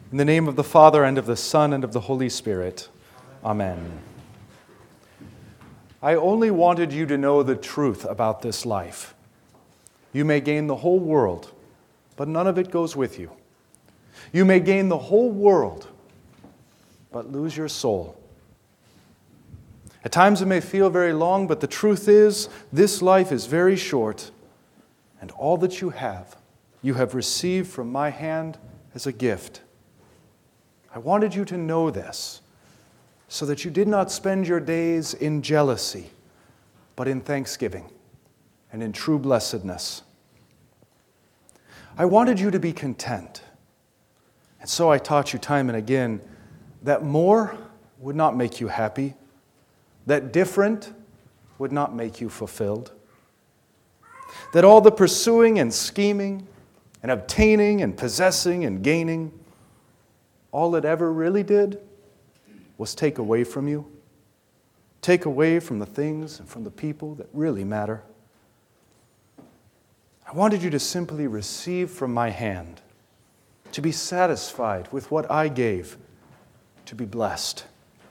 In the name of the Father, and of the Son, and of the Holy Spirit. Amen. I only wanted you to know the truth about this life. You may gain the whole world, but none of it goes with you. You may gain the whole world, but lose your soul. At times it may feel very long, but the truth is, this life is very short, and all that you have received from my hand as a gift. I wanted you to know this, so that you did not spend your days in jealousy, but in thanksgiving and in true blessedness. I wanted you to be content, and so I taught you time and again that more would not make you happy, that different would not make you fulfilled, that all the pursuing and scheming and obtaining and possessing and gaining, all it ever really did was take away from you, take away from the things and from the people that really matter. I wanted you to simply receive from my hand, to be satisfied with what I gave, to be blessed.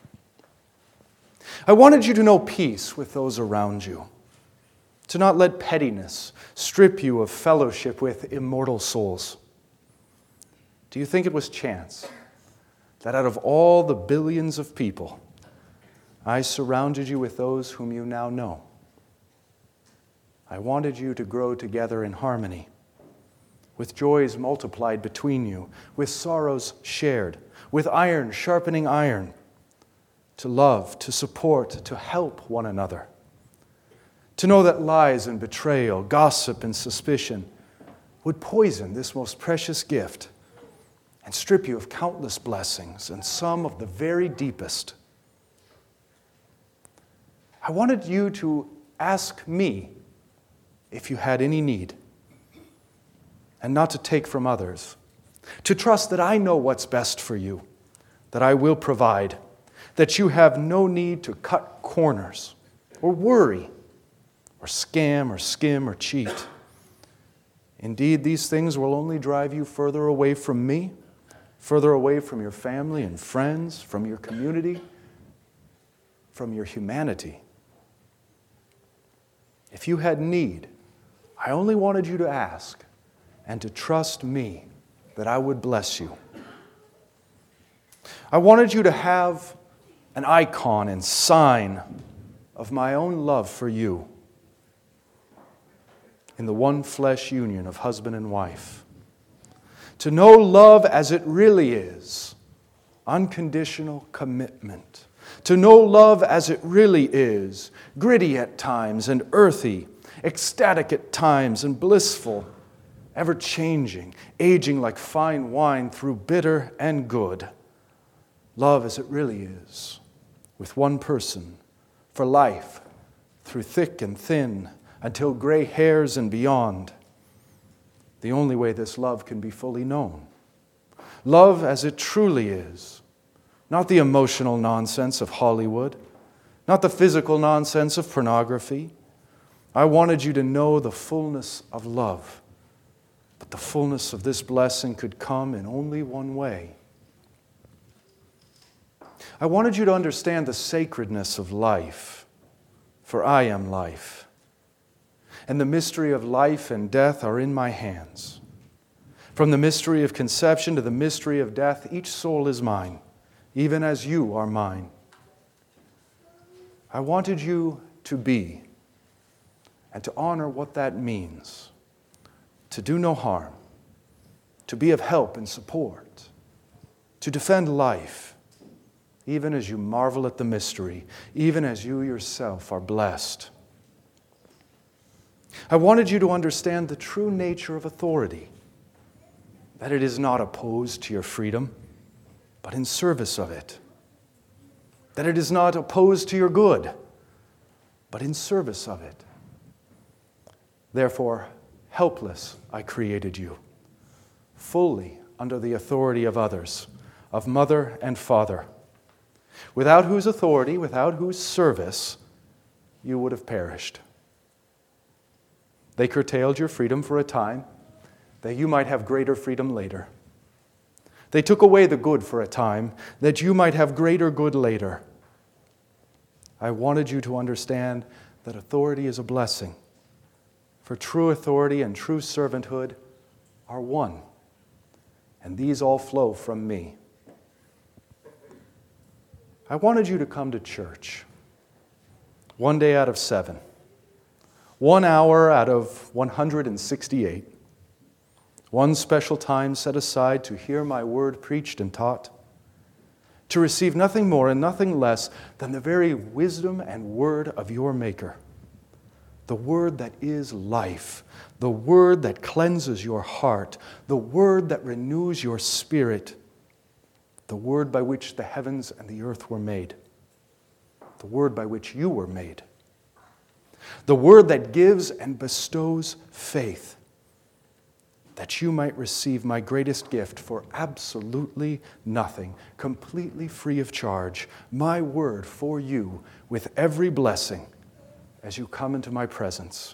I wanted you to know peace with those around you, to not let pettiness strip you of fellowship with immortal souls. Do you think it was chance that out of all the billions of people, I surrounded you with those whom you now know? I wanted you to grow together in harmony, with joys multiplied between you, with sorrows shared, with iron sharpening iron, to love, to support, to help one another, to know that lies and betrayal, gossip and suspicion would poison this most precious gift and strip you of countless blessings, and some of the very deepest. I wanted you to ask me if you had any need, and not to take from others, to trust that I know what's best for you, that I will provide, that you have no need to cut corners, or worry, or scam, or skim, or cheat. Indeed, these things will only drive you further away from me, further away from your family and friends, from your community, from your humanity. If you had need, I only wanted you to ask and to trust me that I would bless you. I wanted you to have an icon and sign of my own love for you in the one flesh union of husband and wife. To know love as it really is, unconditional commitment. To know love as it really is, gritty at times and earthy, ecstatic at times and blissful, ever-changing, aging like fine wine through bitter and good. Love as it really is, with one person, for life, through thick and thin, until gray hairs and beyond. The only way this love can be fully known. Love as it truly is. Not the emotional nonsense of Hollywood. Not the physical nonsense of pornography. I wanted you to know the fullness of love. But the fullness of this blessing could come in only one way. I wanted you to understand the sacredness of life, for I am life. And the mystery of life and death are in my hands. From the mystery of conception to the mystery of death, each soul is mine, even as you are mine. I wanted you to be, and to honor what that means, to do no harm, to be of help and support, to defend life, even as you marvel at the mystery, even as you yourself are blessed. I wanted you to understand the true nature of authority, that it is not opposed to your freedom, but in service of it. That it is not opposed to your good, but in service of it. Therefore, helpless I created you, fully under the authority of others, of mother and father, without whose authority, without whose service, you would have perished. They curtailed your freedom for a time, that you might have greater freedom later. They took away the good for a time, that you might have greater good later. I wanted you to understand that authority is a blessing, for true authority and true servanthood are one, and these all flow from me. I wanted you to come to church 1 day out of 7, 1 hour out of 168, one special time set aside to hear my word preached and taught, to receive nothing more and nothing less than the very wisdom and word of your Maker, the word that is life, the word that cleanses your heart, the word that renews your spirit, the word by which the heavens and the earth were made, the word by which you were made, the word that gives and bestows faith, that you might receive my greatest gift for absolutely nothing, completely free of charge, my word for you with every blessing as you come into my presence.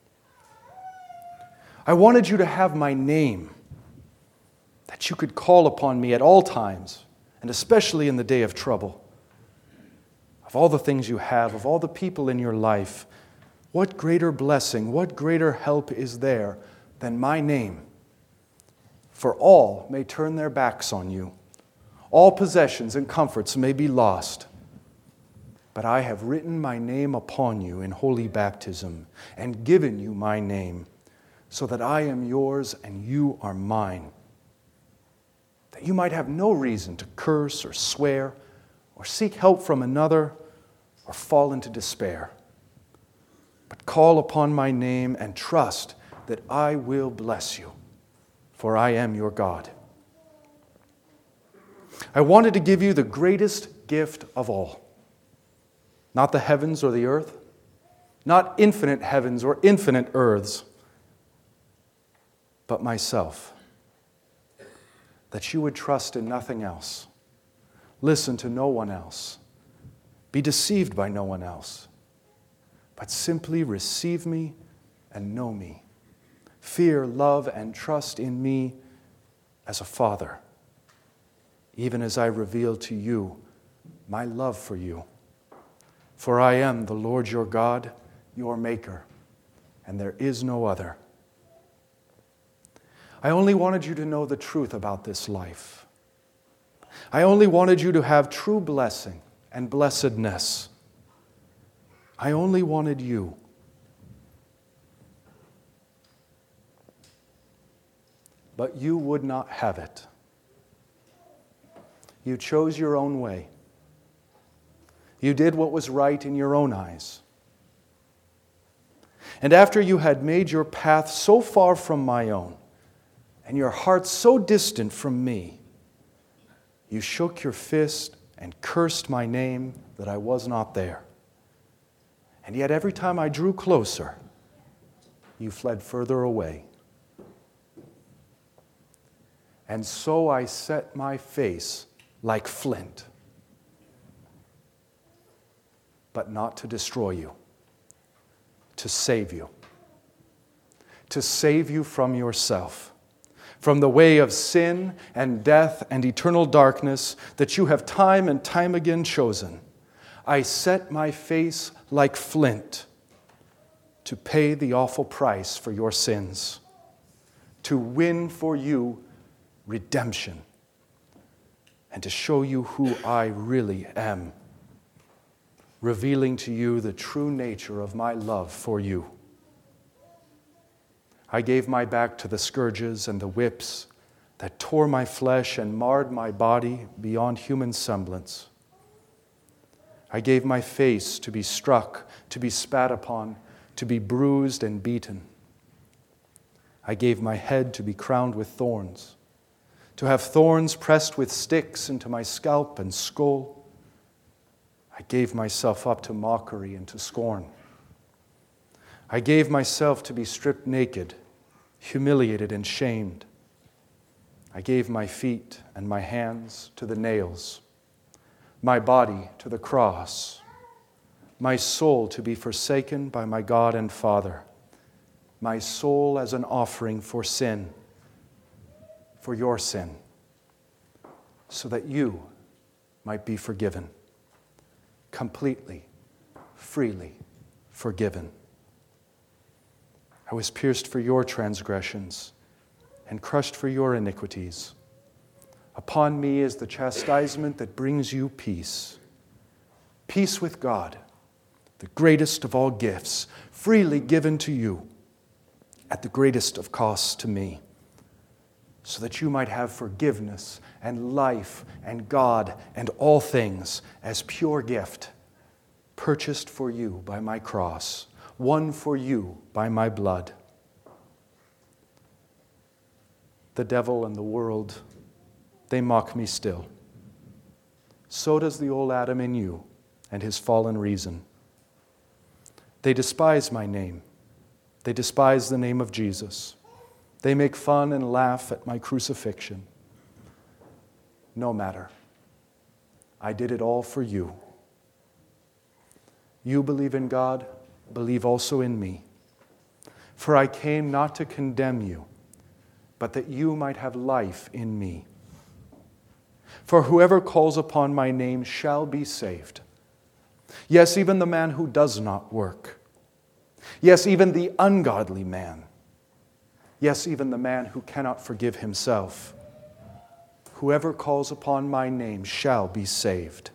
I wanted you to have my name, that you could call upon me at all times, and especially in the day of trouble. Of all the things you have, of all the people in your life, what greater blessing, what greater help is there than my name? For all may turn their backs on you. All possessions and comforts may be lost. But I have written my name upon you in holy baptism and given you my name, so that I am yours and you are mine. That you might have no reason to curse or swear or seek help from another or fall into despair. But call upon my name and trust that I will bless you, for I am your God. I wanted to give you the greatest gift of all. Not the heavens or the earth, not infinite heavens or infinite earths, but myself. That you would trust in nothing else, listen to no one else, be deceived by no one else, but simply receive me and know me. Fear, love, and trust in me as a father, even as I reveal to you my love for you. For I am the Lord your God, your Maker, and there is no other. I only wanted you to know the truth about this life. I only wanted you to have true blessing and blessedness. I only wanted you. But you would not have it. You chose your own way. You did what was right in your own eyes. And after you had made your path so far from my own, and your heart so distant from me, you shook your fist and cursed my name that I was not there. And yet every time I drew closer, you fled further away. And so I set my face like flint, but not to destroy you, to save you. To save you from yourself, from the way of sin and death and eternal darkness that you have time and time again chosen. I set my face like flint to pay the awful price for your sins, to win for you redemption, and to show you who I really am, revealing to you the true nature of my love for you. I gave my back to the scourges and the whips that tore my flesh and marred my body beyond human semblance. I gave my face to be struck, to be spat upon, to be bruised and beaten. I gave my head to be crowned with thorns, to have thorns pressed with sticks into my scalp and skull. I gave myself up to mockery and to scorn. I gave myself to be stripped naked, humiliated and shamed. I gave my feet and my hands to the nails, my body to the cross, my soul to be forsaken by my God and Father, my soul as an offering for sin, for your sin, so that you might be forgiven, completely, freely forgiven. I was pierced for your transgressions and crushed for your iniquities. Upon me is the chastisement that brings you peace. Peace with God, the greatest of all gifts, freely given to you at the greatest of costs to me, so that you might have forgiveness and life and God and all things as pure gift, purchased for you by my cross, won for you by my blood. The devil and the world, they mock me still. So does the old Adam in you and his fallen reason. They despise my name. They despise the name of Jesus. They make fun and laugh at my crucifixion. No matter. I did it all for you. You believe in God, believe also in me. For I came not to condemn you, but that you might have life in me. For whoever calls upon my name shall be saved. Yes, even the man who does not work. Yes, even the ungodly man. Yes, even the man who cannot forgive himself. Whoever calls upon my name shall be saved.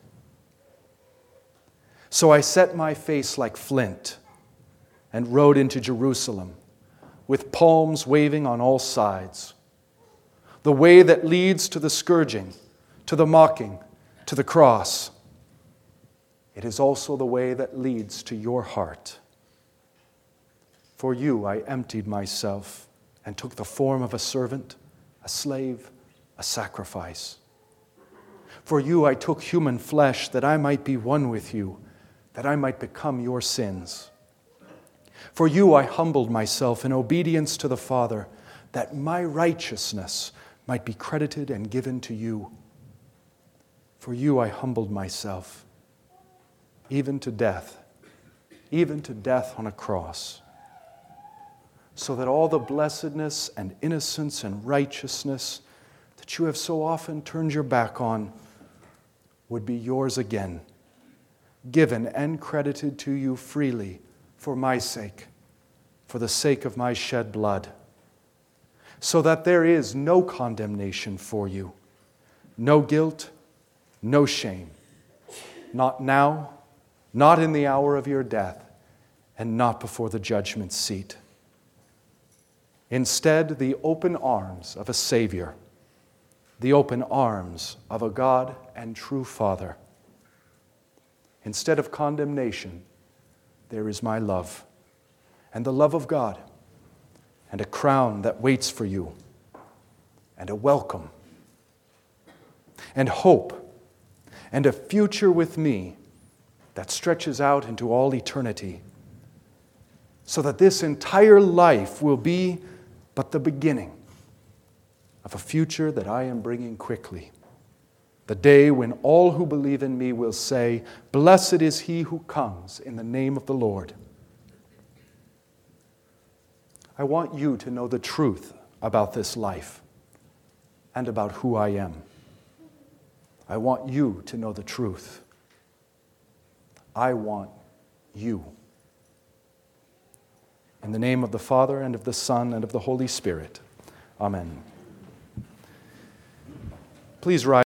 So I set my face like flint and rode into Jerusalem, with palms waving on all sides. The way that leads to the scourging, to the mocking, to the cross. It is also the way that leads to your heart. For you I emptied myself and took the form of a servant, a slave, a sacrifice. For you I took human flesh that I might be one with you, that I might become your sins. For you I humbled myself in obedience to the Father, that my righteousness might be credited and given to you. For you I humbled myself, even to death on a cross, so that all the blessedness and innocence and righteousness that you have so often turned your back on would be yours again, given and credited to you freely for my sake, for the sake of my shed blood, so that there is no condemnation for you, no guilt, no shame, not now, not in the hour of your death, and not before the judgment seat. Instead, the open arms of a Savior, the open arms of a God and true Father. Instead of condemnation, there is my love, and the love of God, and a crown that waits for you, and a welcome, and hope, and a future with me that stretches out into all eternity, so that this entire life will be but the beginning of a future that I am bringing quickly. The day when all who believe in me will say, "Blessed is he who comes in the name of the Lord." I want you to know the truth about this life and about who I am. I want you to know the truth. I want you. In the name of the Father, and of the Son, and of the Holy Spirit. Amen. Please rise.